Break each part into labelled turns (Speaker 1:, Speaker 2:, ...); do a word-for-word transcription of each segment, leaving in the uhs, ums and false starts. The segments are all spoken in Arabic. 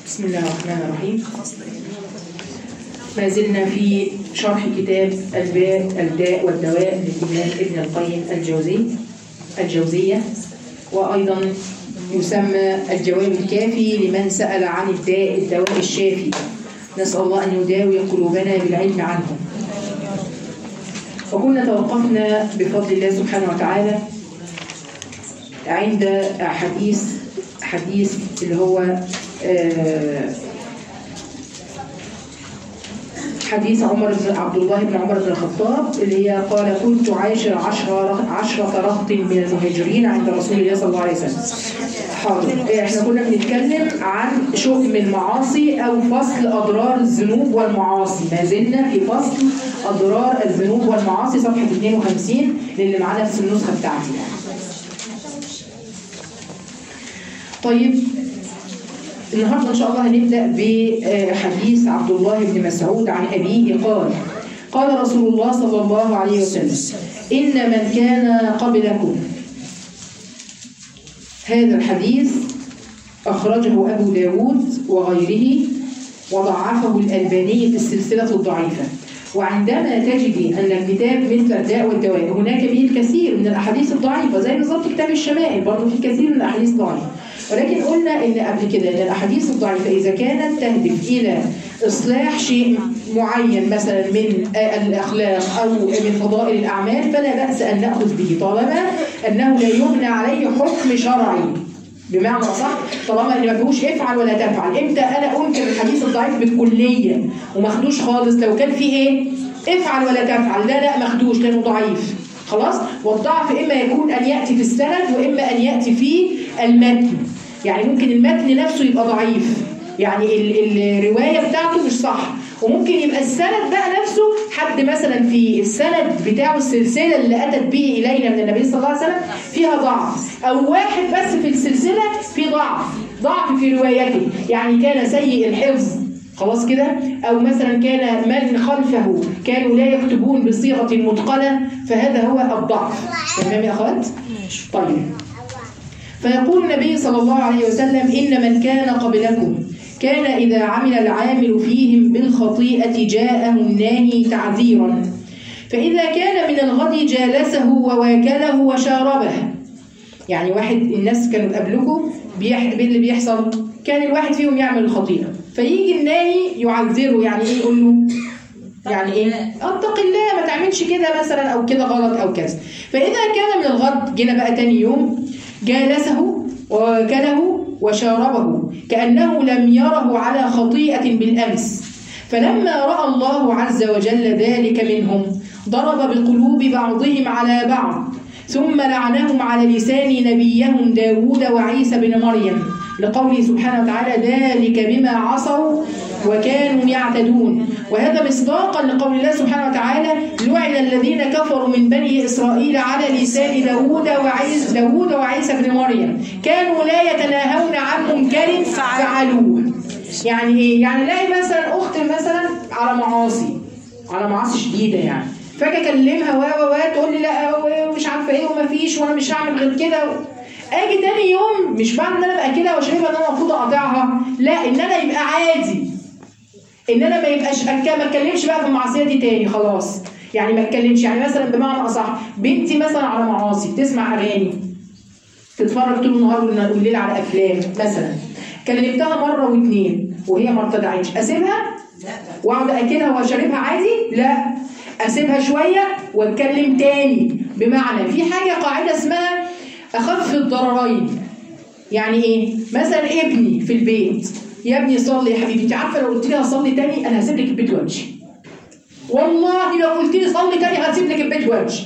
Speaker 1: بسم الله الرحمن الرحيم. ما زلنا في شرح كتاب الباء الداء والدواء للإمام ابن القيم الجوزي الجوزية، وأيضا يسمى الجواب الكافي لمن سأل عن الداء الدواء الشافي. نسأل الله أن يداوي قلوبنا بالعلم عنه. وكنا توقفنا بفضل الله سبحانه وتعالى عند حديث حديث اللي هو حديث عمر بن عبد الله بن عمر بن الخطاب اللي هي قال: كنت عاشر عشرة عشرة رهط من المهاجرين عند رسول الله صلى الله عليه وسلم. حاضر. احنا كنا بنتكلم عن شؤم المعاصي او فصل اضرار الذنوب والمعاصي. ما زلنا في فصل اضرار الذنوب والمعاصي، صفحه اثنين وخمسين للي معاه نفس النسخه بتاعتي. طيب النهارده ان شاء الله هنبدا بحديث عبد الله بن مسعود عن ابيه قال: قال رسول الله صلى الله عليه وسلم: ان من كان قبلكم. هذا الحديث اخرجه ابو داود وغيره وضعفه الالباني في السلسله الضعيفه. وعندما تجدي ان الكتاب مثل الداء والدواء هناك به الكثير من الاحاديث الضعيفه، زي بالظبط كتاب الشمائل برضه في كثير من الاحاديث الضعيفه. ولكن قلنا ان قبل كده ان الاحاديث الضعيفه اذا كانت تهدف الى اصلاح شيء معين مثلا من الاخلاق او من فضائل الاعمال فلا باس ان ناخذ به، طالما انه لا يبنى عليه حكم شرعي. بمعنى صح، طالما ان ما فيهوش افعل ولا تفعل. امتى انا انكر الحديث الضعيف بالكليه وما خدوش خالص؟ لو كان فيه ايه؟ افعل ولا تفعل، لا لا ما خدوش لانه ضعيف خلاص. والضعف اما يكون ان ياتي في السند واما ان ياتي في المتن. يعني ممكن المتن نفسه يبقى ضعيف، يعني الروايه بتاعته مش صح، وممكن يبقى السند بقى نفسه حد مثلا في السند بتاعه السلسله اللي اتت به الينا من النبي صلى الله عليه وسلم فيها ضعف، او واحد بس في السلسله في ضعف ضعف في روايته، يعني كان سيء الحفظ خلاص كده، او مثلا كان من خلفه كانوا لا يكتبون بصيغه متقنه، فهذا هو الضعف. تمام يا اخوات؟ طيب. فيقول النبي صلى الله عليه وسلم: إن من كان قبلكم كان إذا عمل العامل فيهم بالخطيئة جاءه الناهي تعذيرا، فإذا كان من الغد جالسه وواكله وشاربه. يعني واحد الناس كانوا قبلكم اللي بيحصل كان الواحد فيهم يعمل الخطيئة، فيجي الناهي يعذره. يعني إيه؟ يقول له يعني ايه؟ اتق الله، ما تعملش كده مثلا او كده غلط او كذا. فاذا كان من الغد، جينا بقى تاني يوم جالسه وواكله وشاربه كأنه لم يره على خطيئة بالأمس. فلما رأى الله عز وجل ذلك منهم ضرب بقلوب بعضهم على بعض، ثم لعنهم على لسان نبيهم داود وعيسى بن مريم، لقوله سبحانه وتعالى: ذلك بما عصوا وكانوا يعتدون. وهذا مصداقا لقول الله سبحانه وتعالى: لعن الذين كفروا من بني إسرائيل على لسان داود وعيسى داود وعيسى بن مريم كانوا لا يتناهون عن منكر فعلوه. يعني ايه؟ يعني لاقي مثلا اخت مثلا على معاصي على معاصي شديده، يعني فاجي اكلمها و و تقول لي لا مش عارفه ايه وما فيش وانا مش هعمل غير كده. اجي تاني يوم مش معنى ان انا ابقى كده وشايفه ان انا المفروض اقاطعها، لا، ان انا يبقى عادي، ان انا ما يبقاش ما اتكلمش بقى في المعصيه دي تاني خلاص. يعني ما اتكلمش، يعني مثلا بمعنى اصح بنتي مثلا على معاصي بتسمع اغاني تتفرج طول النهار والليل على افلام مثلا، كلمتها مره واثنين وهي ما ارتدعتش، اسيبها واقعد اكلها واشربها عادي؟ لا، اسيبها شويه واتكلم تاني. بمعنى في حاجه قاعده اسمها اخف الضررين. يعني ايه؟ مثلا ابني في البيت: يا ابني صلي يا حبيبي، انت عارفه لو قلت لي هصلي تاني انا هسيب لك البيت وامشي. والله لو قلت لي صلي تاني هسيب لك البيت وامشي.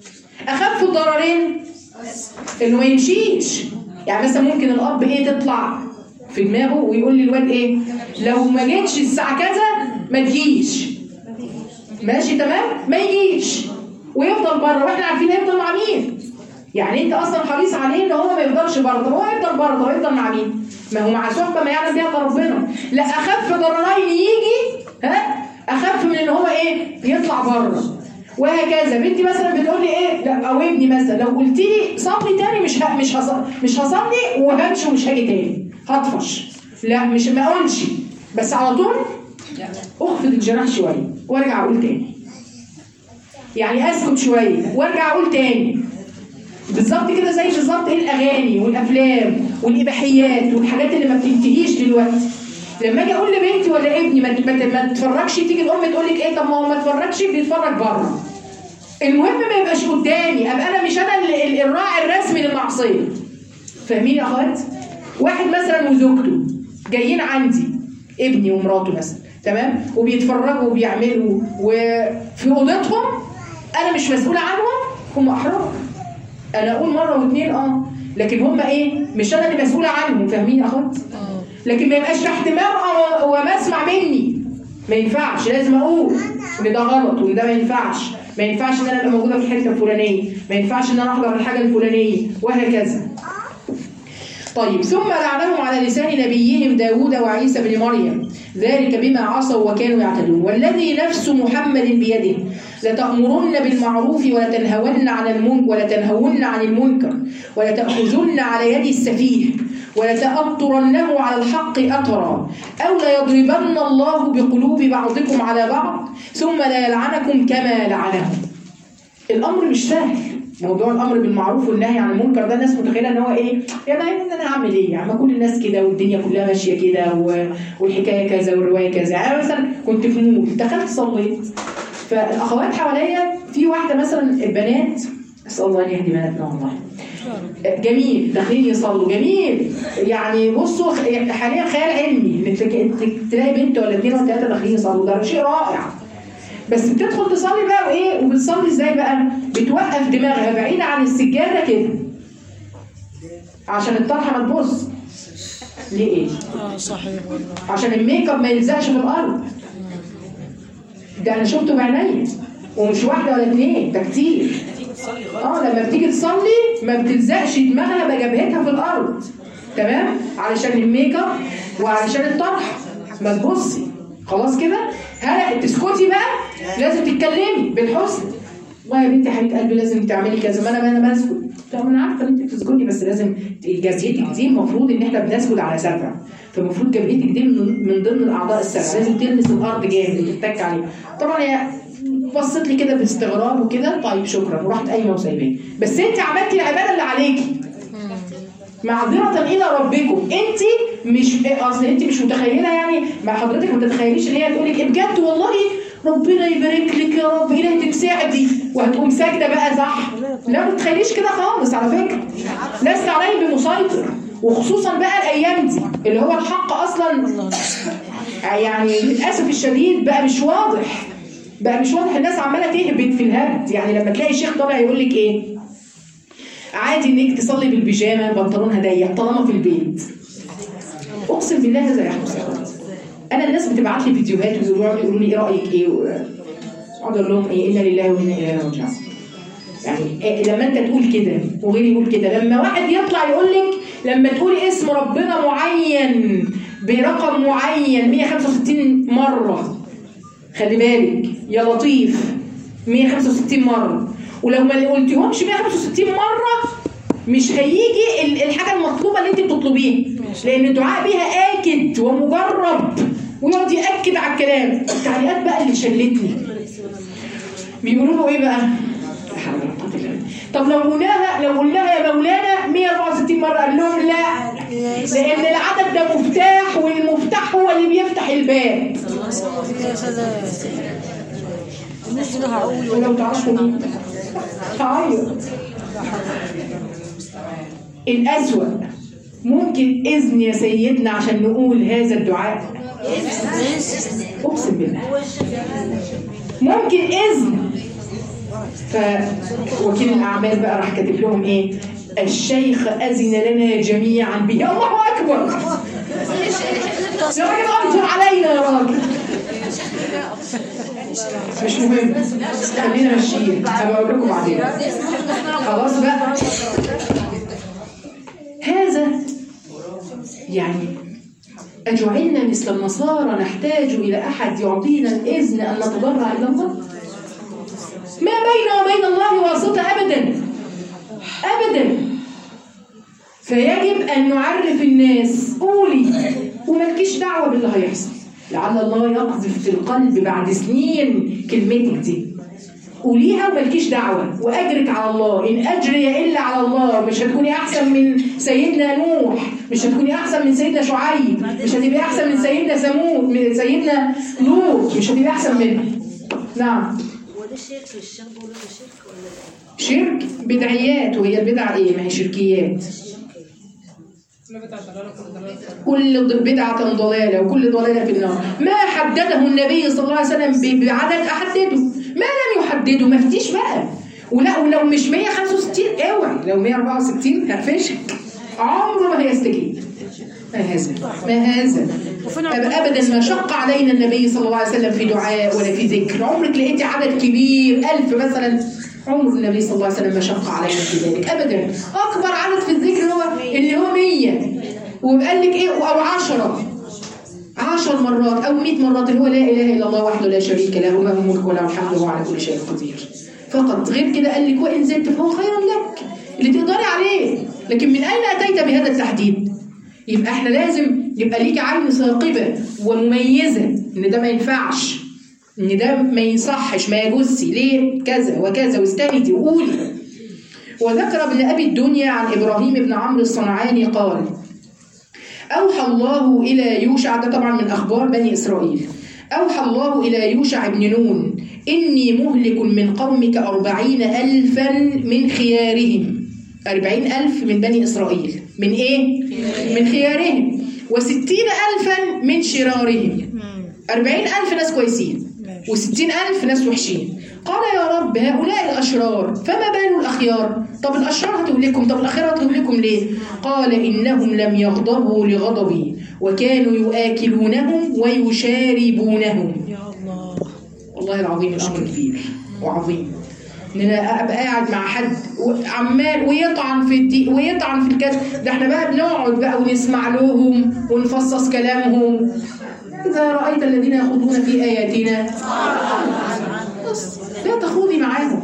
Speaker 1: اخف الضررين انه ما يمشيش. يعني مثلا ممكن الاب ايه تطلع في دماغه ويقول لي الواد ايه؟ لو ما جيتش الساعه كذا ما تجيش. ماشي تمام؟ ما يجيش ويفضل بره، واحنا عارفين هيفضل مع مين. يعني انت اصلا حريص عليه ان هو ما يفضلش بره، طب هو هيفضل بره، طب هيفضل مع مين؟ ما هو مع صحبه ما يعلم بها ربنا. لا، اخف ضررين يجي ها اخف من ان هو ايه؟ يطلع بره. وهكذا بنتي مثلا بتقول لي ايه؟ لا، او ابني مثلا لو قلت لي صلي تاني مش ه... مش هصلي مش هصلي وهمشي ومش هاجي تاني، هطفش. لا مش ما اقولش، بس على طول اخفض الجناح شويه وارجع اقول تاني. يعني اسكت شويه وارجع اقول تاني. بالظبط كده زي بالظبط ايه الاغاني والافلام والاباحيات والحاجات اللي ما بتنتهيش دلوقتي. لما اجي اقول لبنتي ولا ابني ما ما تتفرجش، تيجي الام تقول لك ايه؟ طب ما هو ما اتفرجش، بيتفرج بره. المهم ما يبقاش قدامي، ابقى انا مش انا الراعي الرسمي للمعصيه. فاهمين يا اخوات؟ واحد مثلا وزوجته جايين عندي، ابني ومراته مثلا، تمام، وبيتفرجوا وبيعملوا وفي اوضتهم، انا مش مسؤوله عنهم، هم احرار. انا اقول مره واثنين اه، لكن هم ايه؟ مش انا اللي مسؤوله عنهم. فاهمين يا اخوات؟ لكن ما يبقاش تحت مرأة ومسمع مني، ما ينفعش. لازم اقول ان ده غلط وان ده ما ينفعش. ما ينفعش ان انا ابقى موجوده في الحته الفلانيه، ما ينفعش ان انا احضر الحاجه الفلانيه، وهكذا. طيب، ثم لعنهم على لسان نبيهم داود وعيسى بن مريم، ذلك بما عصوا وكانوا يعتدون. والذي نفس محمد بيده لتأمرن بالمعروف ولتنهون عن المنكر ولتنهون عن المنكر ولتأخذن على يد السفيه ولتأطرنه على الحق أطرا أو ليضربن الله بقلوب بعضكم على بعض ثم لا يلعنكم كما لعنهم. الأمر مش سهل. موضوع الامر بالمعروف والنهي عن المنكر ده الناس متخيله ان هو ايه؟ يعني انا هعمل ايه؟ يعني ما كل الناس كده والدنيا كلها ماشيه كده والحكايه كذا والروايه كذا. يعني مثلا كنت في مول، دخلت صليت، فالاخوات حواليا في واحده مثلا البنات، اسال الله ان يهدي بناتنا والله. جميل، داخلين يصلوا، جميل. يعني بصوا حاليا خيال علمي انك تلاقي بنت ولا اثنين ولا ثلاثه داخلين يصلوا، ده شيء رائع. بس بتدخل تصلي بقى وايه؟ وبتصلي ازاي بقى؟ بتوقف دماغها بعيده عن السجاده كده عشان الطرحه ما تبص. ليه ايه؟ اه صحيح والله. عشان الميك اب ما يلزقش في الارض. ده انا شفته بعينيا، ومش واحده ولا اثنين، ده كتير. اه لما بتيجي تصلي ما بتلزقش دماغها بجبهتها في الارض، تمام؟ علشان الميك اب وعلشان الطرحه ما تبصي. خلاص كده؟ هلا تسكتي بقى، لازم تتكلمي بالحسن. والله يا بنتي حبيبه قلبي لازم تعملي كذا، ما انا ما انا بسكت. طب انا عارفه ان انت بتسكتي، بس لازم جبهتك دي المفروض ان احنا بنسكت على سبع، فالمفروض جبهتك دي من ضمن الاعضاء السبع، لازم تلمس الارض جامد وتتك عليها. طبعا هي بصت لي كده باستغراب وكده، طيب شكرا، ورحت قايمه وسايباه. بس انت عملتي العباده اللي عليكي معذرة إلى ربكم. أنت مش أصل أنت مش متخيلة، يعني ما حضرتك ما تتخيليش إن هي تقول لك بجد والله ربنا يبارك لك يا رب إلهي تساعدي وهتقوم ساجدة بقى، صح؟ لا ما تتخيليش كده خالص على فكرة. لست عليه بمسيطر، وخصوصا بقى الأيام دي اللي هو الحق أصلا يعني للأسف الشديد بقى مش واضح، بقى مش واضح. الناس عمالة تهبط في الهبد. يعني لما تلاقي شيخ طالع يقول لك إيه؟ عادي انك تصلي بالبيجامه بنطلونها ضيق طالما في البيت. اقسم بالله هذا يحدث. انا الناس بتبعت لي فيديوهات ويقعدوا يقولوا لي ايه رايك ايه، اقعد اقول لهم ايه؟ انا لله وانا اليه راجعون. يعني إيه لما انت تقول كده وغيري يقول كده؟ لما واحد يطلع يقول لك لما تقولي اسم ربنا معين برقم معين مية وخمسة وستين مره، خلي بالك يا لطيف، مية وخمسة وستين مره، ولو ما قلتيهمش مية وخمسة وستين مره مش هيجي الحاجه المطلوبه اللي انت بتطلبيها، لان الدعاء بيها اكد ومجرب ويقعد ياكد على الكلام. التعليقات بقى اللي شلتني بيقولوا له ايه بقى؟ طب لو قلناها لو قلناها يا مولانا مية وأربعة وستين مره، قال لهم لا، لان العدد ده مفتاح، والمفتاح هو اللي بيفتح الباب. يا سلام. ولو تعرفوا مين تعيط. الأسوأ ممكن إذن يا سيدنا عشان نقول هذا الدعاء، أقسم بالله ممكن إذن. فوكيل الأعمال بقى راح كاتب لهم إيه؟ الشيخ أذن لنا جميعا به. الله أكبر، يا راجل أنظر علينا يا راجل. مش مهم، خلينا ماشيين، هبقى اقول لكم بعدين. خلاص بقى. هذا يعني أجعلنا مثل النصارى نحتاج إلى أحد يعطينا الإذن أن نتضرع إلى الله؟ ما بيننا وبين الله واسطة أبدا أبدا. فيجب أن نعرف الناس. قولي ومالكيش دعوه باللي هيحصل. لعل الله يقذف في القلب بعد سنين كلمتك دي، قوليها ومالكيش دعوه، واجرك على الله. ان اجري الا على الله. مش هتكوني احسن من سيدنا نوح، مش هتكوني احسن من سيدنا شعيب، مش هتبقي احسن من سيدنا ثمود، من سيدنا لوط، مش هتبقي احسن منه. نعم.
Speaker 2: هو ده شرك؟ الشرك بيقولوا ده شرك ولا لا؟
Speaker 1: شرك بدعيات، وهي البدعه ايه؟ ما هي شركيات. كل بدعة ضلالة وكل ضلالة في النار. ما حدده النبي صلى الله عليه وسلم بعدد أحدده، ما لم يحدده ما فتيش بقى. ولا ولو مش مية وخمسة وستين اوعي، لو مية وأربعة وستين هرفشك، عمره ما هيستجيب. ما هذا ما هذا أبدا. ما شق علينا النبي صلى الله عليه وسلم في دعاء ولا في ذكر. عمرك لقيتي عدد كبير ألف مثلا؟ عمر النبي صلى الله عليه وسلم ما شق علينا في ذلك أبدا. أكبر عدد في الذكر هو اللي هو مية، وقال لك إيه؟ أو عشرة عشر مرات أو مئة مرات، اللي هو لا إله إلا الله وحده لا شريك له، له الملك وله الحمد وهو على كل شيء قدير. فقط. غير كده قال لك وإن زدت فهو خير لك، اللي تقدري عليه. لكن من أين أتيت بهذا التحديد؟ يبقى احنا لازم يبقى ليك عين ثاقبة ومميزة إن ده ما ينفعش، إن ده ما يصحش، ما يجوزش، ليه كذا وكذا، واستندي وقولي. وذكر ابن أبي الدنيا عن إبراهيم بن عمرو الصنعاني قال: أوحى الله إلى يوشع، ده طبعا من أخبار بني إسرائيل، أوحى الله إلى يوشع بن نون: إني مهلك من قومك أربعين ألفا من خيارهم. أربعين ألف من بني إسرائيل، من إيه؟ من خيارهم. وستين ألفا من شرارهم. أربعين ألف ناس كويسين وستين ألف ناس وحشين. قال يا رب هؤلاء الأشرار فما بال الأخيار؟ طب الأشرار هتهلكم، طب الأخيار هتهلكم ليه؟ قال إنهم لم يغضبوا لغضبي وكانوا يؤكلونهم ويشاربونهم.
Speaker 2: يا الله،
Speaker 1: والله العظيم الأمر كبير وعظيم. إن أنا أبقى قاعد مع حد عمال ويطعن في الدين ويطعن في الكذب، ده احنا بقى بنقعد بقى ونسمع لهم ونفصص كلامهم. إذا رأيت الذين يخوضون في آياتنا لا تخوضي معاهم.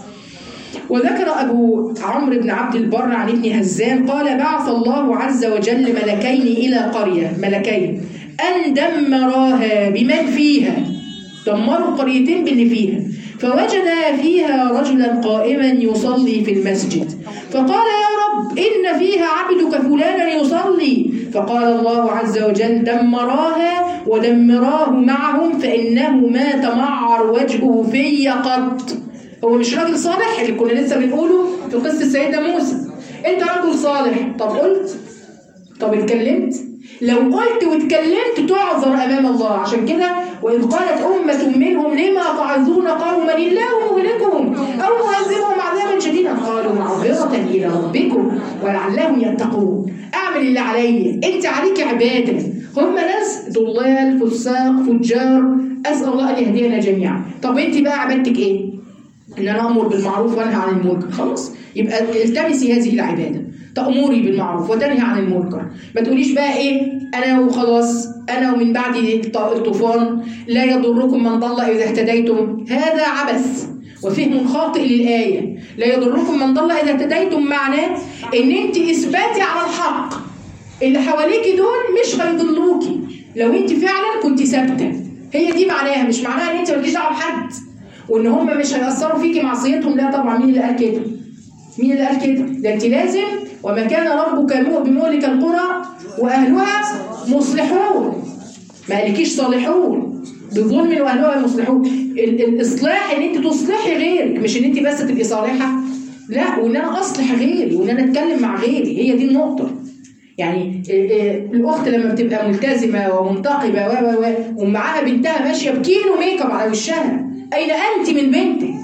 Speaker 1: وذكر أبو عمرو بن عبد البر عن ابن هزام قال: بعث الله عز وجل ملكين إلى قرية، ملكين أن دمراها بمن فيها، دمروا قريتين باللي فيها، فوجد فيها رجلا قائما يصلي في المسجد، فقال يا رب إن فيها عبدك فلانا يصلي، فقال الله عز وجل: دمراها ودمراه معهم فإنه ما تمعر وجهه في قط. هو مش راجل صالح اللي كنا لسه بنقوله في قصة سيدنا موسى؟ انت رجل صالح، طب قلت؟ طب اتكلمت؟ لو قلت واتكلمت تعذر أمام الله. عشان كده وإذ قالت أمة منهم لما تعظون قوما الله مهلكهم أو معذبهم عذابا شديدا قالوا معذرة إلى ربكم ولعلهم يتقون. أعمل اللي عليا، أنت عليك عبادة، هم ناس ضلال فساق فجار، أسأل الله أن يهدينا جميعا. طب أنت بقى عبادتك إيه؟ إن أنا أمر بالمعروف وأنهى عن المنكر. خلاص يبقى التمسي هذه العبادة، تأمري بالمعروف وتنهي عن المنكر. ما تقوليش بقى إيه أنا وخلاص، أنا ومن بعد الطوفان لا يضركم من ضل إذا اهتديتم. هذا عبث وفهم خاطئ للآية. لا يضركم من ضل إذا اهتديتم معناه إن أنت إثباتي على الحق، اللي حواليكي دول مش هيضلوكي لو أنت فعلا كنت ثابتة. هي دي معناها، مش معناها إن أنت مالكيش دعوة بحد وإن هم مش هيأثروا فيكي معصيتهم. لا طبعا، مين اللي قال كده؟ مين اللي قال كده؟ ده أنت لازم وما كان ربك بمهلك القرى وأهلها مصلحون، ما قالكيش صالحون بظلم وأهلها مصلحون. الإصلاح إن أنت تصلحي غيرك، مش إن أنت بس تبقي صالحة، لا، وإن أنا أصلح غيري وإن أنا أتكلم مع غيري. هي دي النقطة. يعني الأخت لما بتبقى ملتزمة ومنتقبة و و ومعاها بنتها ماشية بكيلو ميك اب على وشها، أين أنت من بنتك؟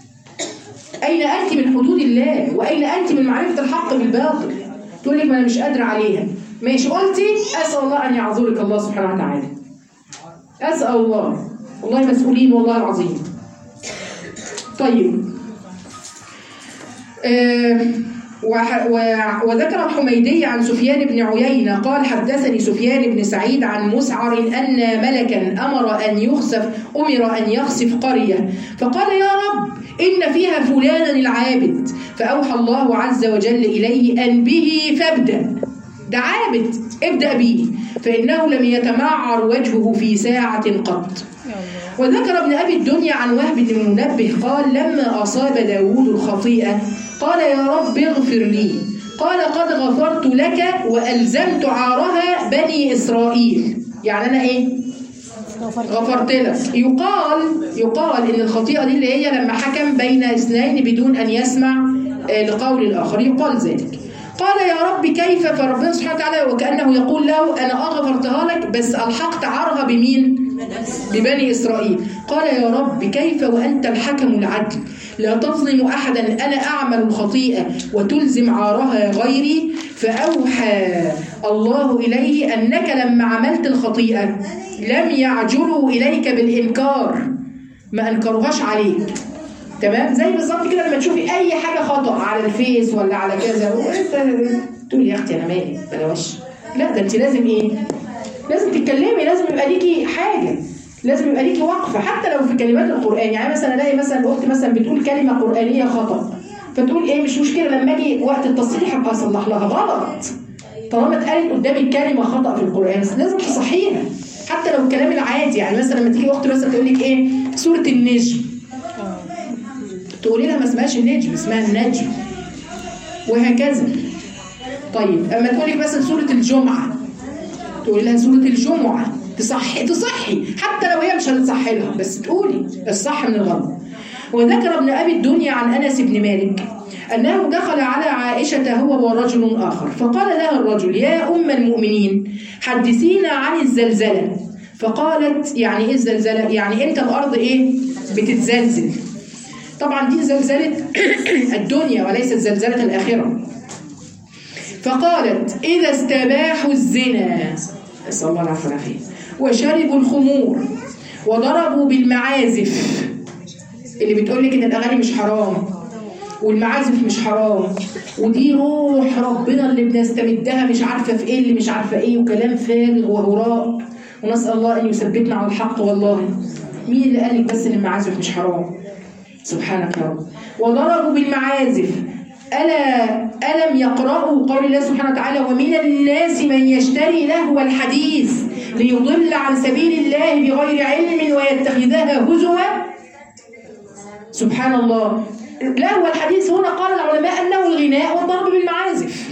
Speaker 1: أين أنت من حدود الله؟ وأين أنت من معرفة الحق بالباطل؟ تقول لك ما أنا مش قادرة عليها. ماشي قلتي، أسأل الله أن يعذرك الله سبحانه وتعالى. أسأل الله، والله مسؤولين والله العظيم. طيب آه وذكر الحميدي عن سفيان بن عيينة قال: حدثني سفيان بن سعيد عن مسعر أن ملكا أمر أن يخسف أمر أن يخسف قرية، فقال يا رب إن فيها فلانا العابد، فأوحى الله عز وجل إليه أن به فابدأ. ده عابد، ابدأ به. فإنه لم يتمعر وجهه في ساعة قط. وذكر ابن أبي الدنيا عن وهب بن منبه قال لما أصاب داود الخطيئة قال يا رب اغفر لي، قال قد غفرت لك وألزمت عارها بني إسرائيل. يعني أنا إيه؟ غفرت لك. يقال يقال إن الخطيئة دي اللي هي لما حكم بين اثنين بدون أن يسمع لقول الآخر، يقال ذلك. قال يا رب كيف؟ فربنا سبحانه وتعالى وكأنه يقول له أنا أغفرتها لك بس ألحقت عارها بمين؟ ببني إسرائيل. قال يا رب كيف وأنت الحكم العدل لا تظلم أحدا، أنا أعمل الخطيئة وتلزم عارها غيري. فأوحى الله إليه أنك لما عملت الخطيئة لم يعجلوا إليك بالإنكار، ما أنكروهاش عليك. تمام؟ زي بالظبط كده لما تشوفي أي حاجة خطأ على الفيس ولا على كذا تقولي يا أختي أنا مالي بلاش. لا، ده أنت لازم إيه؟ لازم تتكلمي، لازم يبقى ليكي حاجة، لازم يبقى ليكي وقفة حتى لو في كلمات القرآن. يعني مثلا الاقي مثلا اخت مثلا بتقول كلمة قرآنية خطأ، فتقول ايه مش مشكلة لما اجي وقت التصحيح ابقى اصلح لها. غلط، طالما اتقالت قدامي كلمة خطأ في القرآن لازم تصحيها حتى لو الكلام العادي. يعني مثلا لما تيجي اخت مثلا تقول لك ايه سورة النجم، تقولي لها ما اسمهاش النجم اسمها النجم، وهكذا. طيب اما تقول لك مثلا سورة الجمعة تقولي لها سورة الجمعة، تصحي تصحي حتى لو هي مش هتصحي لها بس تقولي الصح من الغلط. وذكر ابن أبي الدنيا عن أنس بن مالك أنه دخل على عائشة هو ورجل آخر فقال لها الرجل يا أم المؤمنين حدثينا عن الزلزلة. فقالت يعني إيه الزلزلة؟ يعني أنت الأرض إيه؟ بتتزلزل. طبعا دي زلزلة الدنيا وليست زلزلة الآخرة. فقالت إذا استباحوا الزنا، نسأل الله العفو والعافية، وشربوا الخمور وضربوا بالمعازف، اللي بتقول لك ان الاغاني مش حرام والمعازف مش حرام ودي روح ربنا اللي بنستمدها مش عارفه في ايه اللي مش عارفه ايه وكلام فارغ وهراء، ونسال الله ان يثبتنا على الحق. والله مين اللي قال لك بس ان المعازف مش حرام؟ سبحانك يا رب. وضربوا بالمعازف ألا ألم يقرأوا قول الله سبحانه وتعالى ومن الناس من يشتري لهو الحديث ليضل عن سبيل الله بغير علم ويتخذها هزوا. سبحان الله. لهو الحديث هنا قال العلماء أنه الغناء والضرب بالمعازف.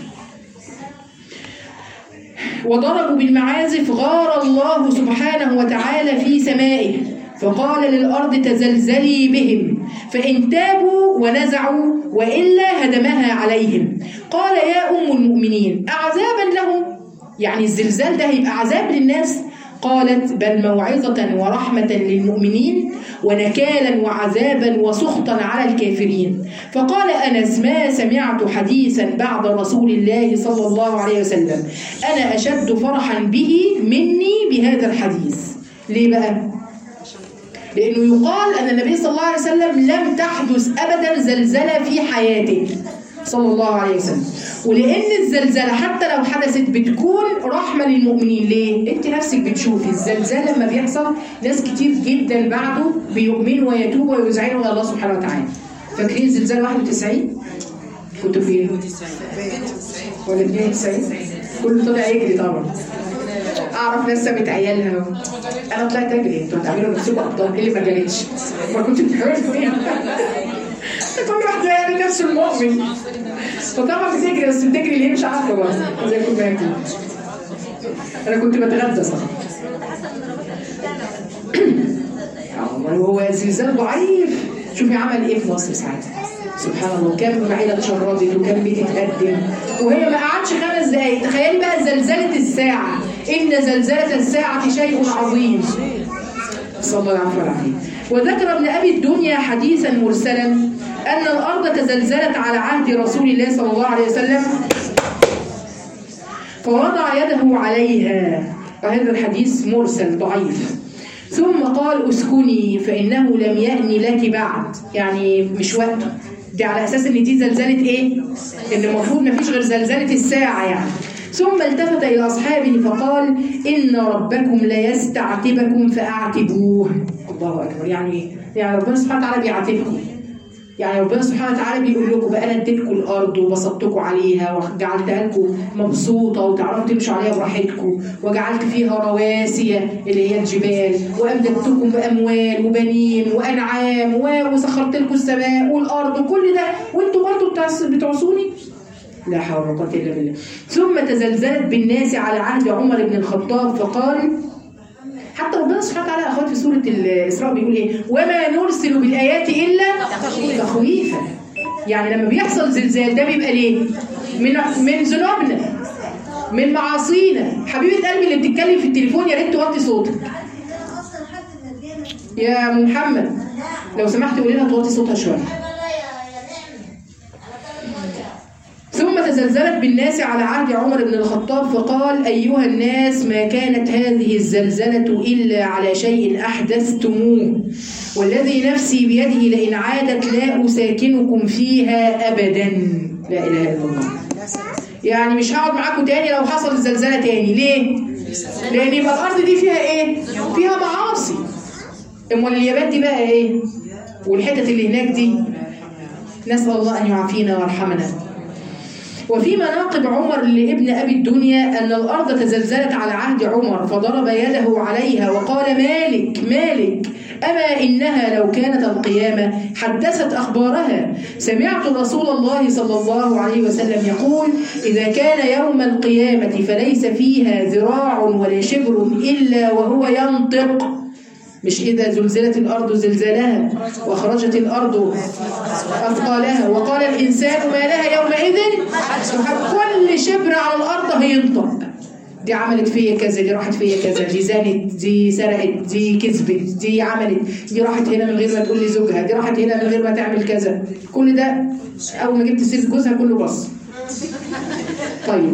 Speaker 1: وضربوا بالمعازف غار الله سبحانه وتعالى في سمائه فقال للأرض تزلزلي بهم فإن تابوا ونزعوا وإلا هدمها عليهم. قال يا أم المؤمنين أعذابا لهم؟ يعني الزلزال ده هيبقى عذاب للناس؟ قالت بل موعظة ورحمة للمؤمنين ونكالا وعذابا وسخطا على الكافرين. فقال أنس ما سمعت حديثا بعد رسول الله صلى الله عليه وسلم أنا أشد فرحا به مني بهذا الحديث. ليه بقى؟ لأنه يقال أن النبي صلى الله عليه وسلم لم تحدث أبدا زلزلة في حياته صلى الله عليه وسلم، ولأن الزلزلة حتى لو حدثت بتكون رحمة للمؤمنين. ليه؟ أنت نفسك بتشوفي الزلزال لما بيحصل ناس كتير جدا بعده بيؤمنوا ويتوبوا ويذعنوا إلى الله سبحانه وتعالى. فاكرين زلزال واحد وتسعين؟ كنتوا فين؟ ولا اثنين وتسعين؟ كله طلع يجري طبعا. اعرف ناس سابت عيالها، انا طلعت اجري. انتوا هتعملوا نفسكم ابطال، ايه اللي ما جريتش؟ ما كنتوا بتحاولوا فين؟ كل واحد يعمل نفسه المؤمن. فطبعا بتجري بس بتجري ليه مش عارفه بقى زي كل ما يكون. انا كنت بتغدى صراحه. والله هو زلزال ضعيف. شوفي عمل ايه في مصر ساعتها. سبحان الله كم عيله اتشردت وكم بيت اتقدم وهي ما قعدش خمس دقايق. تخيلي بقى زلزله الساعه، ان زلزله الساعه شيء عظيم. صلى الله عليه وسلم. وذكر ابن ابي الدنيا حديثا مرسلا ان الارض تزلزلت على عهد رسول الله صلى الله عليه وسلم فوضع يده عليها، وهذا الحديث مرسل ضعيف. ثم قال اسكني فانه لم يأن لك بعد، يعني مش وقته. دي على اساس ان دي زلزله ايه؟ ان المفروض ما فيش غير زلزله الساعه يعني. ثم التفت الى اصحابه فقال ان ربكم ليستعتبكم فاعتبوه. الله اكبر. يعني ايه؟ يعني ربنا سبحانه وتعالى بيعاتبكم. يعني ربنا سبحانه وتعالى بيقول لكم بقى انا اديتكم الارض وبسطتكم عليها وجعلتها لكم مبسوطه وتعرفوا تمشوا عليها براحتكم، وجعلت فيها رواسي اللي هي الجبال، وامددتكم باموال وبنين وانعام وسخرت لكم السماء والارض وكل ده، وانتم برضه بتعصوني؟ لا حول ولا قوه الا بالله. ثم تزلزلت بالناس على عهد عمر بن الخطاب فقال، حتى ربنا سبحانه وتعالى اخوات في سوره الاسراء بيقول ايه؟ وما نرسل بالايات الا تخويفا. يعني لما بيحصل زلزال ده بيبقى ليه؟ من من ذنوبنا، من معاصينا. حبيبه قلبي اللي بتتكلم في التليفون يا ريت توطي صوتك. يا ام محمد لو سمحت قولي لها توطي صوتها شويه. ثم تزلزلت بالناس على عهد عمر بن الخطاب فقال أيها الناس ما كانت هذه الزلزلة إلا على شيء أحدثتموه والذي نفسي بيده لئن عادت لا أساكنكم فيها أبدا. لا إله إلا الله. يعني مش هقعد معاكم تاني لو حصل الزلزلة تاني. ليه؟ لأن يبقى الأرض دي فيها إيه؟ فيها معاصي. أمال اليابان دي بقى إيه؟ والحتت اللي هناك دي نسأل الله أن يعافينا ويرحمنا. وفي مناقب عمر لابن أبي الدنيا أن الأرض تزلزلت على عهد عمر فضرب يده عليها وقال مالك مالك أما إنها لو كانت القيامة حدثت أخبارها. سمعت رسول الله صلى الله عليه وسلم يقول إذا كان يوم القيامة فليس فيها ذراع ولا شبر إلا وهو ينطق. مش إذا زلزلت الأرض زلزالها وأخرجت الأرض أثقالها وقال الإنسان ما لها يومئذ. كل شبر على الأرض هينطق. دي عملت فيا كذا، دي راحت فيا كذا، دي زانت، دي سرقت، دي كذبت، دي عملت، دي راحت هنا من غير ما تقول لزوجها، دي راحت هنا من غير ما تعمل كذا. كل ده أول ما جبت سيرة جوزها كله بص. طيب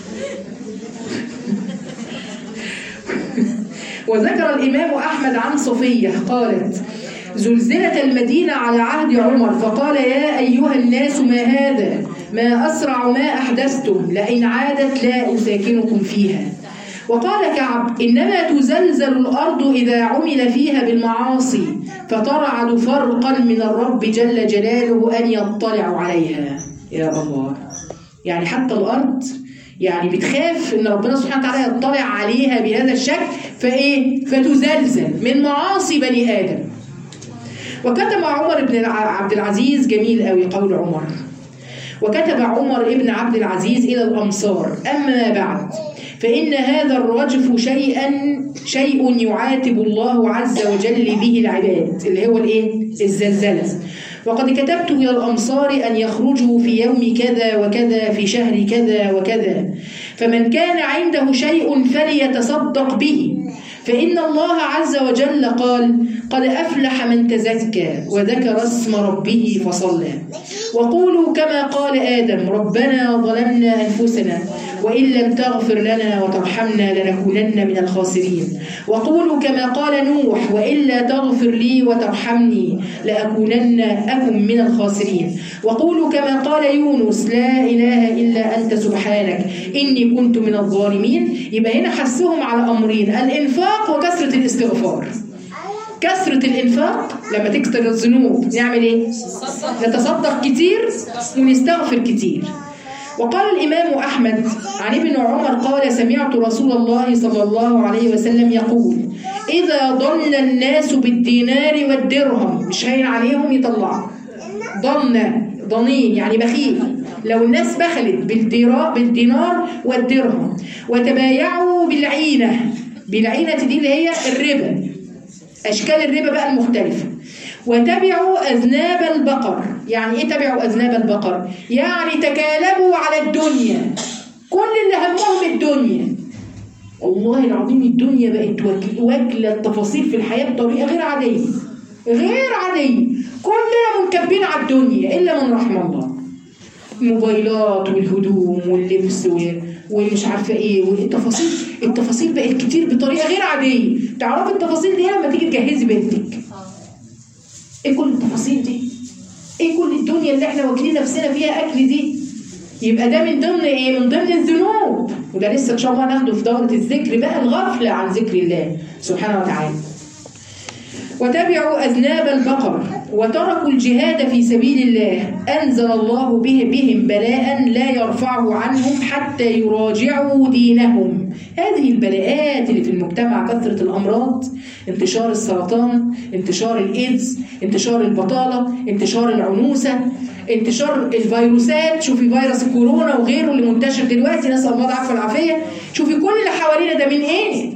Speaker 1: وذكر الإمام أحمد عن صفية قالت زلزلت المدينة على عهد عمر فقال يا أيها الناس ما هذا ما أسرع ما أحدثتم لئن عادت لا أساكنكم فيها. وقال كعب إنما تزلزل الأرض إذا عمل فيها بالمعاصي فترعد فرقا من الرب جل جلاله أن يطلع عليها. يا الله. يعني حتى الأرض يعني بتخاف ان ربنا سبحانه وتعالى يطلع عليها بهذا الشكل فايه فتزلزل من معاصي بني ادم. وكتب عمر بن عبد العزيز جميل قوي قول عمر وكتب عمر ابن عبد العزيز الى الامصار اما بعد فان هذا الرجف شيئا شيء يعاتب الله عز وجل به العباد اللي هو الايه الزلزله. وقد كتبت إلى الأمصار أن يخرجوا في يوم كذا وكذا في شهر كذا وكذا فمن كان عنده شيء فليتصدق به فإن الله عز وجل قال قد أفلح من تزكى وذكر اسم ربه فصلى. وقولوا كما قال آدم ربنا ظلمنا أنفسنا وإن لم تغفر لنا وترحمنا لنكونن من الخاسرين. وقولوا كما قال نوح وإلا تغفر لي وترحمني لأكونن أكن من الخاسرين. وقولوا كما قال يونس لا إله إلا أنت سبحانك إني كنت من الظالمين. يبقى هنا حسهم على أمرين الإنفاق وكثرة الاستغفار. كثرة الإنفاق لما تكثر الذنوب نعمل إيه؟ نتصدق كتير ونستغفر كتير. وقال الإمام أحمد عن ابن عمر قال سمعت رسول الله صلى الله عليه وسلم يقول إذا ضن الناس بالدينار والدرهم مش هين عليهم يطلعوا ضن ضنين يعني بخيل. لو الناس بخلت بالدينار والدرهم وتبايعوا بالعينة. بالعينة دي اللي هي الربا أشكال الربا بقى المختلفة. وتبعوا أذناب البقر. يعني إيه تبعوا أذناب البقر؟ يعني تكالبوا على الدنيا. كل اللي همهم الدنيا. والله العظيم الدنيا بقت واكلة التفاصيل في الحياة بطريقة غير عادية غير عادية. كلنا منكبين على الدنيا إلا من رحم الله. الموبايلات والهدوم واللبس ومش عارفة إيه والتفاصيل. التفاصيل بقت كتير بطريقة غير عادية. تعرفي التفاصيل دي لما تيجي تجهزي بنتك ايه كل التفاصيل دي؟ ايه كل الدنيا اللي احنا واكلين نفسنا فيها اكل دي؟ يبقى ده من ضمن ايه؟ من ضمن الذنوب. وده لسه ان شاء الله ناخده في دورة الذكر بقى الغفلة عن ذكر الله سبحانه وتعالى. وتبعوا أذناب البقر وتركوا الجهاد في سبيل الله أنزل الله به بهم بلاء لا يرفعه عنهم حتى يراجعوا دينهم. هذه البلاءات اللي في المجتمع، كثرة الأمراض، انتشار السرطان، انتشار الإيدز، انتشار البطالة، انتشار العنوسة، انتشار الفيروسات. شوفي فيروس الكورونا وغيره اللي منتشر دلوقتي، نسأل الله العافية والعافية. شوفي كل اللي حوالينا ده من ايه؟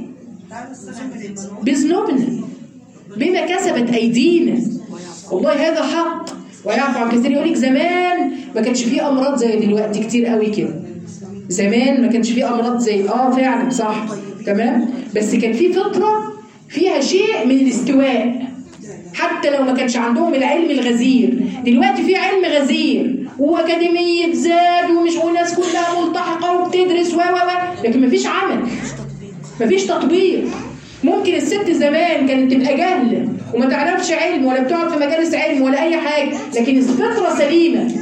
Speaker 1: بذنوبنا، بما كسبت ايدينا. والله هذا حق ويعفو عن كثير. يقول لك زمان ما كانش فيه امراض زي دلوقتي كتير قوي كده. زمان ما كانش فيه امراض زي اه فعلا صح تمام، بس كان فيه فطره فيها شيء من الاستواء، حتى لو ما كانش عندهم العلم الغزير. دلوقتي في علم غزير واكاديميه زاد ومش والناس كلها ملتحقه وبتدرس و و لكن ما فيش عمل، ما فيش تطبيق. ممكن الست زمان كانت تبقى جاهله وما تعرفش علم ولا بتقعد في مجالس علم ولا اي حاجه، لكن الفطره سليمه.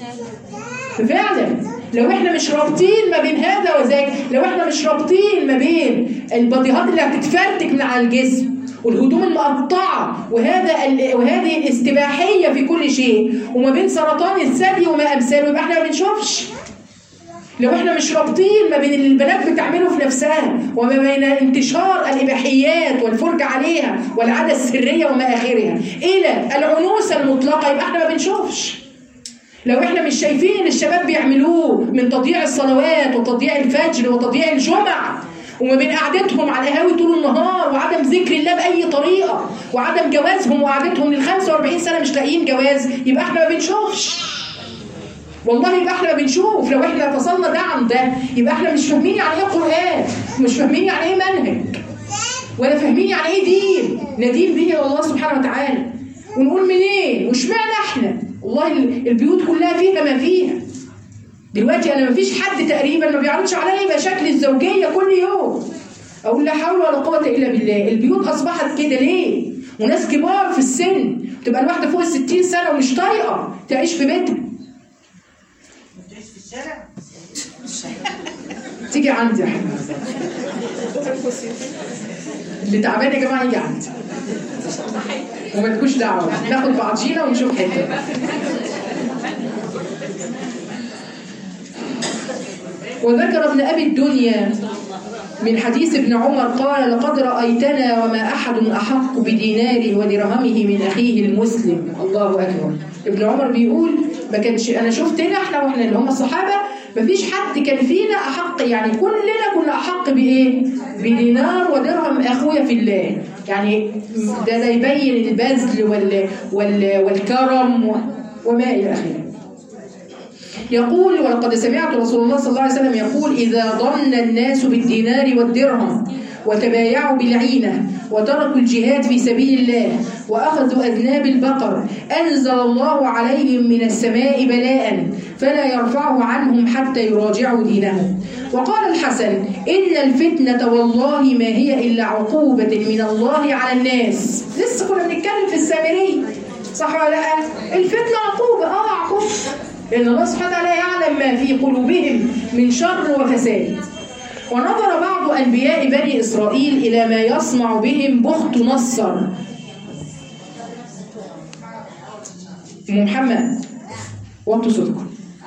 Speaker 1: ففعلا لو احنا مش رابطين ما بين هذا وذاك، لو احنا مش رابطين ما بين البضيهات اللي هتتفرتك من على الجسم والهدوم المقطعه وهذا وهذه الاستباحيه في كل شيء، وما بين سرطان الثدي وما امثاله، يبقى احنا ما بنشوفش. لو احنا مش رابطين ما بين اللي البنات بتعمله في نفسها وما بين انتشار الاباحيات والفرجه عليها والعاده السريه وما اخرها الى العنوسه المطلقه، يبقى احنا ما بنشوفش. لو احنا مش شايفين اللي الشباب بيعملوه من تضييع الصلوات وتضييع الفجر وتضييع الجمعه، وما بين قعدتهم على القهاوي طول النهار وعدم ذكر الله باي طريقه وعدم جوازهم وقعدتهم لل خمسة وأربعين سنه مش لاقيين جواز، يبقى احنا ما بنشوفش. والله يبقى احنا بنشوف. لو احنا فصلنا ده عن ده يبقى احنا مش فاهمين يعني ايه قرآن، مش فاهمين يعني ايه منهج، ولا فاهمين يعني ايه دين ندين به الله سبحانه وتعالى. ونقول منين واشمعنى احنا؟ والله البيوت كلها فيها ما فيها. دلوقتي انا ما فيش حد تقريبا ما بيعرضش عليا مشاكل الزوجيه كل يوم. اقول لا حول ولا قوه الا بالله. البيوت اصبحت كده ليه؟ وناس كبار في السن، تبقى الواحده فوق الستين سنه ومش طايقه تعيش في بيتها. تيجي عندي يا حبيبي. اللي تعبان يا جماعه يجي عندي وما تكونش دعوه، ناخد بعضينا ونشوف حته. وذكر ابن ابي الدنيا من حديث ابن عمر قال لقد رأيتنا وما أحد أحق بديناره ودرهمه من أخيه المسلم. الله أكبر. ابن عمر بيقول ما كانش أنا شفتنا احنا واحنا اللي هم الصحابة ما فيش حد كان فينا أحق، يعني كلنا كنا أحق بإيه؟ بدينار ودرهم أخويا في الله. يعني ده, ده يبين البذل وال وال والكرم وما إلى آخره. يقول ولقد سمعت رسول الله صلى الله عليه وسلم يقول إذا ضن الناس بالدينار والدرهم وتبايعوا بالعينة وتركوا الجهاد في سبيل الله وأخذوا أذناب البقر أنزل الله عليهم من السماء بلاء فلا يرفعه عنهم حتى يراجعوا دينهم. وقال الحسن إن الفتنة والله ما هي إلا عقوبة من الله على الناس. لسه كنا بنتكلم في السامري صح ولا لا؟ الفتنة عقوبة اه عقوبة، لأن الله سبحانه وتعالى يعلم ما في قلوبهم من شر وفساد. ونظر بعض أنبياء بني إسرائيل إلى ما يصنع بهم بخت نصر. محمد وطوا صوتكم.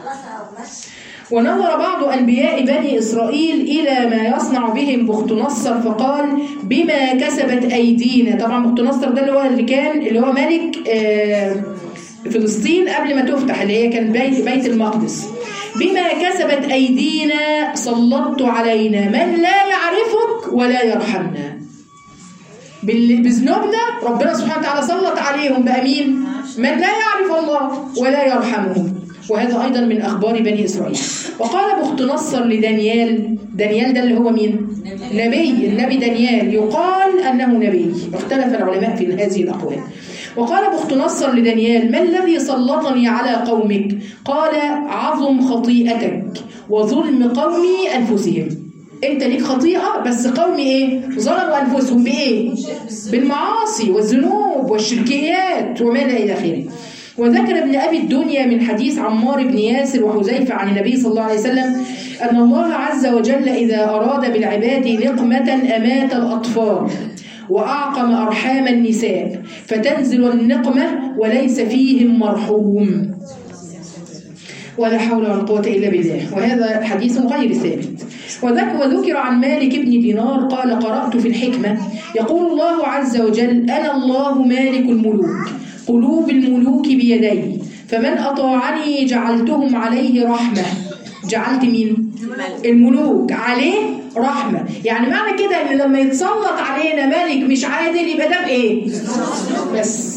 Speaker 1: ونظر بعض أنبياء بني إسرائيل إلى ما يصنع بهم بخت نصر فقال بما كسبت أيدينا. طبعا بخت نصر ده اللي هو اللي كان اللي هو ملك آه فلسطين قبل ما تفتح، اللي هي كان بيت بيت المقدس. بما كسبت أيدينا سلطت علينا من لا يعرفك ولا يرحمنا. بذنوبنا ربنا سبحانه وتعالى سلط عليهم بأمين من لا يعرف الله ولا يرحمهم. وهذا أيضا من أخبار بني إسرائيل. وقال بخت نصر لدانيال، دانيال ده اللي هو مين؟ نبي، النبي دانيال يقال أنه نبي، اختلف العلماء في هذه الأقوال. وقال بخت نصر لدانيال ما الذي سلطني على قومك؟ قال عظم خطيئتك وظلم قومي أنفسهم. انت ليك خطيئة بس قومي ايه؟ ظلموا أنفسهم بإيه؟ بالمعاصي والذنوب والشركيات وما إلى آخره. وذكر ابن أبي الدنيا من حديث عمار بن ياسر وحذيفة عن النبي صلى الله عليه وسلم أن الله عز وجل إذا أراد بالعباد نقمة أمات الأطفال وأعقم أرحام النساء فتنزل النقمة وليس فيهم مرحوم. ولا حول ولا قوة إلا بالله. وهذا حديث غير ثابت. وذكر عن مالك بن دينار قال قرأت في الحكمة يقول الله عز وجل أنا الله مالك الملوك قلوب الملوك بيدي فمن أطاعني جعلتهم عليه رحمة. جعلت مين؟ الملوك عليه رحمة. يعني معنى كده ان لما يتسلط علينا ملك مش عادل يبقى ده بايه؟ بس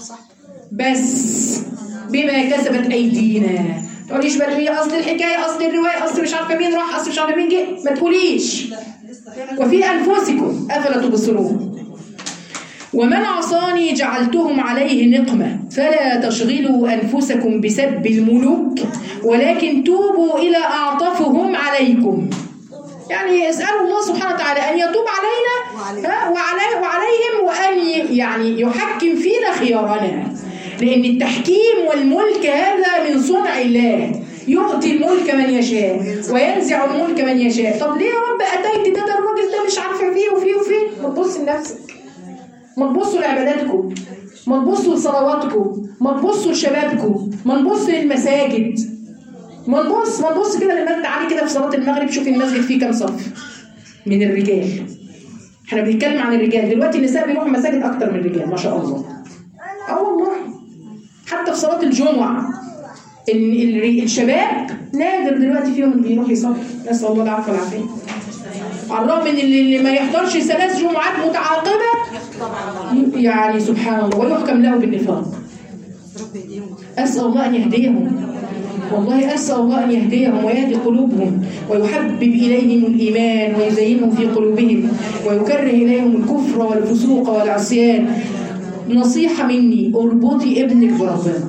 Speaker 1: بس بما كسبت ايدينا. ما تقوليش بقى هي اصل الحكايه اصل الروايه اصل مش عارفه مين راح اصل مش عارفه مين جه، ما تقوليش. وفي انفسكم افلا تبصرون. ومن عصاني جعلتهم عليه نقمة فلا تشغلوا أنفسكم بسب الملوك ولكن توبوا إلى أعطفهم عليكم. يعني اسألوا الله سبحانه وتعالى أن يتوب علينا وعلي وعليهم وأن يعني يحكم فينا خيارنا، لأن التحكيم والملك هذا من صنع الله، يؤتي الملك من يشاء وينزع الملك من يشاء. طب ليه يا رب أتيت ده, ده الراجل ده مش عارفة فيه وفيه وفيه؟ ما تبص لنفسك، ما تبصوا لعباداتكم، ما تبصوا لصلواتكم، ما تبصوا لشبابكم، ما نبص للمساجد، ما نبص ما نبص كده للمجد عليه كده في صلاة المغرب. شوف المسجد فيه كام صف من الرجال. احنا بنتكلم عن الرجال دلوقتي، النساء بيروحوا مساجد اكتر من الرجال ما شاء الله. اه والله حتى في صلاة الجمعة الشباب نادر دلوقتي فيهم اللي بيروح يصلي، نسأل الله العفو والعافية. على الرغم ان اللي ما يحضرش ثلاث جمعات متعاقبة يعني سبحان الله ويحكم له بالنفاق. أسأل الله أن يهديهم، والله أسأل الله أن يهديهم ويهدي قلوبهم ويحبب إليهم الإيمان ويزينهم في قلوبهم ويكره إليهم الكفر والفسوق والعصيان. نصيحة مني، اربطي ابنك بربنا،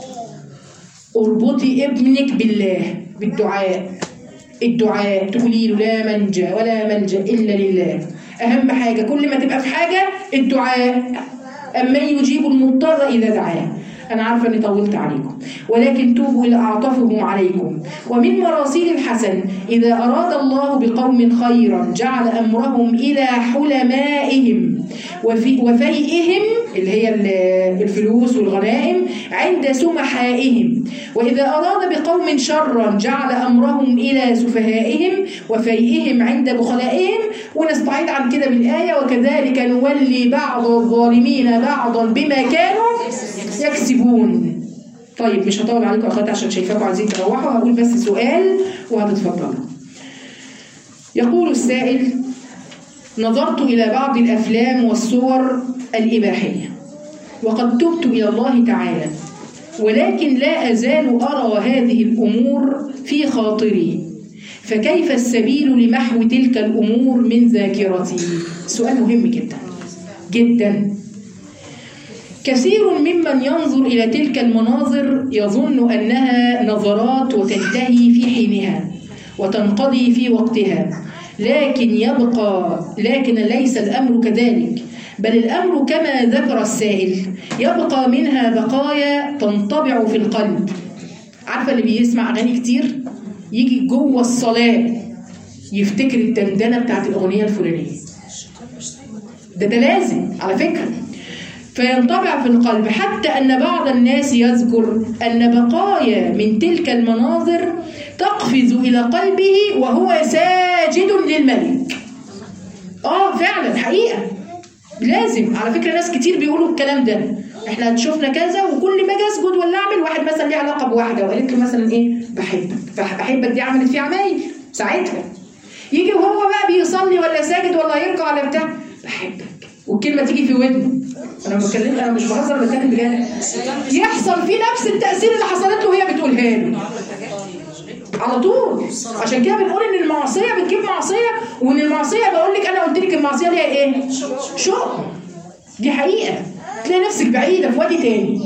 Speaker 1: اربطي ابنك بالله بالدعاء. الدعاء تقولي له لا منجا ولا ملجا إلا لله. أهم حاجة كل ما تبقى في حاجة الدعاء، أمن يجيب المضطر إذا دعاه. أنا عارفة أني طولت عليكم، ولكن توبوا إلى أعطفهم عليكم. ومن مراسيل الحسن إذا أراد الله بقوم خيرا جعل أمرهم إلى حلمائهم وفي وفيئهم اللي هي الفلوس والغنائم عند سمحائهم، وإذا أراد بقوم شرا جعل أمرهم إلى سفهائهم وفيئهم عند بخلائهم. ونستعيد عن كده بالآية وكذلك نولي بعض الظالمين بعضا بما كانوا يكسبون. طيب مش هطول عليكم أخواتي عشان شايفاكم عايزين تروحوا، هقول بس سؤال وهتتفضلوا. يقول السائل نظرت إلى بعض الأفلام والصور الإباحية وقد تبت إلى الله تعالى، ولكن لا أزال أرى هذه الأمور في خاطري، فكيف السبيل لمحو تلك الأمور من ذاكرتي؟ سؤال مهم جدا جدا. كثير ممن ينظر إلى تلك المناظر يظن أنها نظرات وتنتهي في حينها وتنقضي في وقتها، لكن يبقى لكن ليس الأمر كذلك، بل الأمر كما ذكر السائل يبقى منها بقايا تنطبع في القلب. عارفة اللي بيسمع أغاني كتير يجي جوه الصلاة يفتكر الدندنة بتاعت الأغنية الفلانية، ده ده لازم على فكرة، فينطبع في القلب، حتى أن بعض الناس يذكر أن بقايا من تلك المناظر تقفز إلى قلبه وهو ساجد للملك. آه فعلا حقيقة لازم على فكرة، ناس كتير بيقولوا الكلام ده، احنا شفنا كذا وكل ما اجي اسجد ولا اعمل، واحد مثلا ليه علاقة بواحدة وقالت له مثلا ايه بحبك، بحبك دي عملت فيه عمايل ساعتها، يجي وهو بقى بيصلي ولا ساجد ولا يركع ولا بتاع بحبك، والكلمة تيجي في ودنه، انا بكلم انا مش بهزر بتكلم بجد، يحصل فيه نفس التأثير اللي حصلت له وهي بتقولها له على طول. عشان كده بنقول ان المعصيه بتجيب معصيه، وان المعصيه بقول لك انا قلت لك المعصيه ليها ايه؟ شوق. دي حقيقه، تلاقي نفسك بعيده في وادي تاني.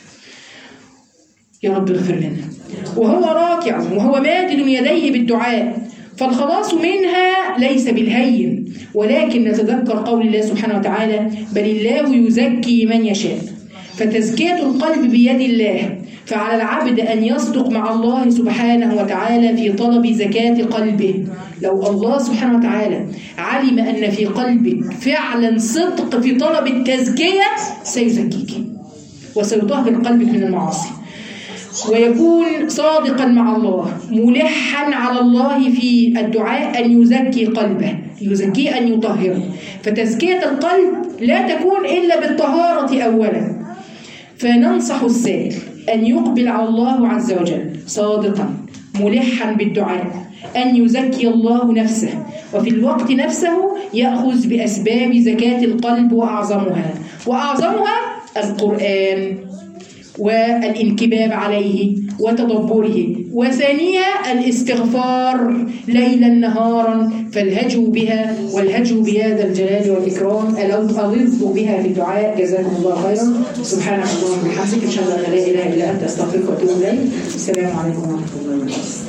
Speaker 1: يا رب اغفر لنا. وهو راكع وهو مادد يديه بالدعاء، فالخلاص منها ليس بالهين، ولكن نتذكر قول الله سبحانه وتعالى بل الله يزكي من يشاء. فتزكية القلب بيد الله، فعلى العبد أن يصدق مع الله سبحانه وتعالى في طلب زكاة قلبه. لو الله سبحانه وتعالى علم أن في قلبك فعلا صدق في طلب التزكية سيزكيك وسيطهر قلبك من المعاصي، ويكون صادقا مع الله ملحا على الله في الدعاء أن يزكي قلبه، يزكيه أن يطهره. فتزكية القلب لا تكون إلا بالطهارة أولا. فننصح السائل أن يقبل على الله عز وجل صادقا ملحا بالدعاء أن يزكي الله نفسه، وفي الوقت نفسه يأخذ بأسباب زكاة القلب وأعظمها وأعظمها القرآن والانكباب عليه وتدبره، وثانيها الاستغفار ليلا نهارا، فالهجوا بها والهجوا بهذا الجلال والإكرام ألظوا بها في الدعاء. جزاكم الله خيرا. سبحانك اللهم وبحمدك، أشهد أن لا إله إلا أنت، أستغفرك وأتوب إليك. السلام عليكم ورحمة الله وبركاته.